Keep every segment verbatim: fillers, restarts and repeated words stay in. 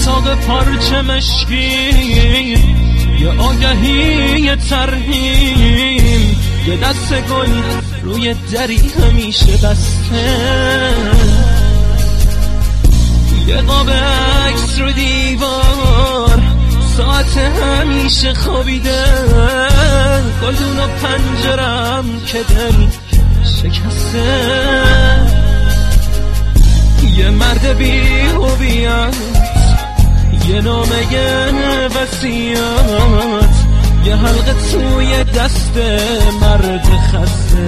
اتاق پارچه مشکی، یه آگهی، یه ترهیم، یه دست گل روی دری همیشه بسته، یه قاب عکس رو دیوار، ساعت همیشه خوابیده، گلدون و پنجرم که دل شکسته، یه مرد بی هویت، یه نامه وصیت، یه حلقه توی دست مرد خسته.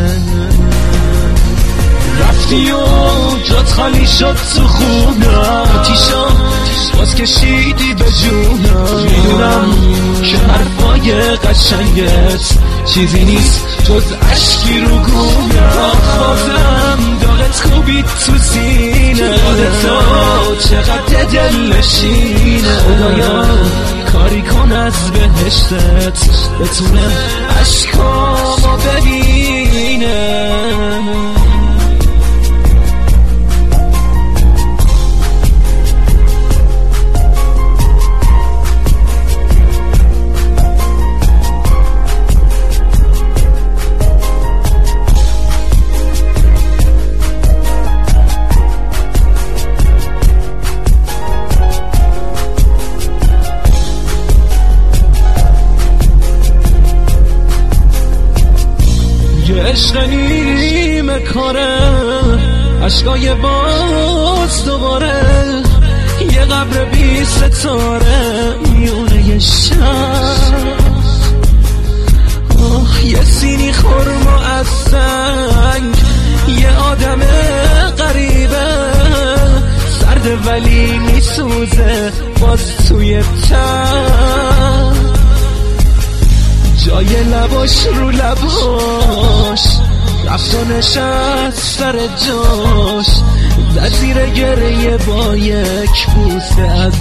رفتی و جات خالی شد تو خونم، تیشا باز کشیدی به جونم، میدونم که حرفای قشنگت چیزی نیست جز اشکی رو گونم، بازم داغت خوبی تو سینه، یادتا چقدر دل نشینه، خدایا کاری کن از بهشتت بتونه اشکامو ببینه. عشق نیمه کاره، عشقای باز دوباره، یه قبر بی ستاره میونه یه شب، آه یه سینی خرما از سنگ، یه آدم غریبه، سرده ولی میسوزه باز توی تن، جای لباش رو لباش رفت و نشست سر جاش، در زیر گریه با یک بوسه از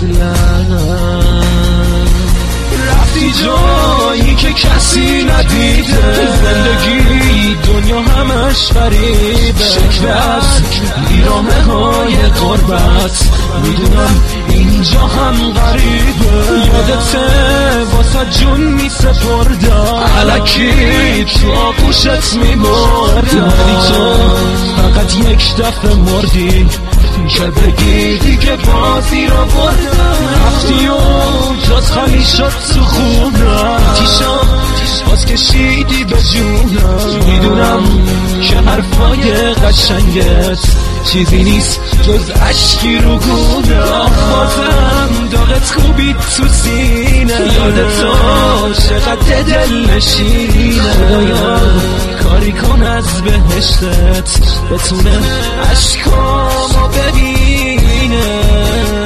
لب، رفتی جایی که کسی ندیده، زندگی دنیا همش غریبه، شکل از بیرامه های غربت، میدونم اینجا هم غریبه، یادته واسه جون می سپردم، علکی تو آغوشت می بردم، ولی تو فقط یک دفعه مردی که بگی دیگه بازی رو بردم، رفتی و جات خالی شد تو خونم، تیشا باز کشیدی به جونم، میدونم که حرفای قشنگت چیزی نیست جز اشکی رو گونم، بازم داغت خوبی تو سینه، یادتا چقدر دل نشینه، خدایا کاری کن از بهشتت بتونه اشکامو ببینه.